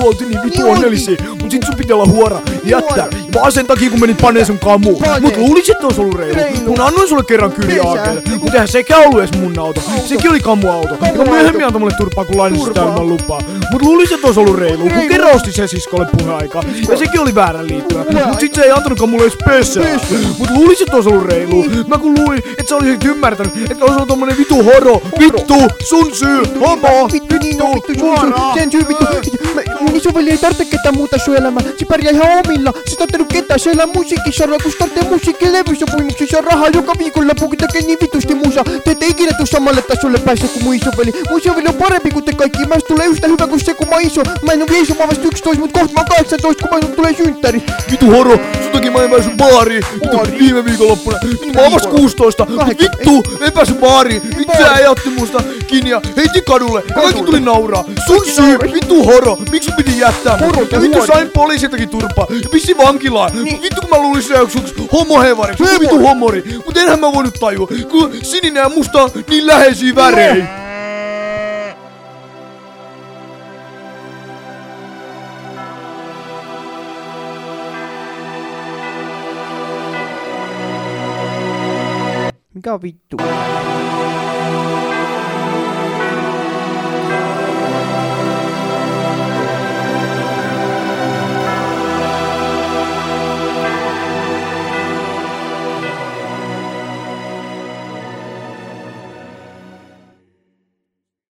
me oltiin niin vitu onnellisia. Mut sit sun piti olla huora jättää. Vaan sen takia kun menit paneen sun kamuun. Mut luulis et ois ollut reilu. Kun annoin sulle kerran kyrjäakeelle. Mut eihän sekään ollut edes mun auto. Sekin oli kamuauto. Joka myöhemmin antoi mulle turpaa kun lainasin sitä ilman lupaa. Mut luulis et ois ollut reilu. Kun kerran osti sen siskolle puheaikaa. Ja sekin oli väärän liittyä. Mut sit se ei antanutkaan mulle edes pesää. Mut luulis et ois ollut reilu. Mä kun luulin, et sä olisit ymmärtänyt, etkä ois ollut tommonen vitu horo. Vittu! Sun syy! Homo! Vittu, sen syy vittu. Mun isoveli ei tarvitse ketään muuta sun elämää. Se pärjää ihan omilla. Se tarvittanut ketään. Se elää musiikkisarjaa, kun se tarvitsee musiikkilevysopimuksissa rahaa joka viikonloppu, kun tekee niin vitusti musaa. Te ette ikinä tuu samalle tasolle päässä kuin mun isoveli. Mun isoveli on parempi kuin te kaikki. Mä tulee yhtä hyvä kuin se, kun mä oon iso. Mä en oo vielä iso, mä oon vasta 11, mut kohta mä oon 18, kun mä tulee synttäri. Vitu horo! Sun takia mä en päässyt baariin. Vittu viime viikonloppuna. Mä oon vasta 16. Vittu! En päässyt baariin. Vittu se äijä otti musta kiinni ja heitti kadulle. Ja kaikki tuli nauraa. Sun syy! Vittu horo! Miksi sun piti jättää mut? Ja vittu sain poliisiltakin turpaa. Ja pissi vankilaan. Vittu kun mä luulin se joks homohevariksi. Vittu homori. Mut enhän mä voinut tajua. Kun sininen ja musta on niin läheisiä värejä. Mikä on vittu?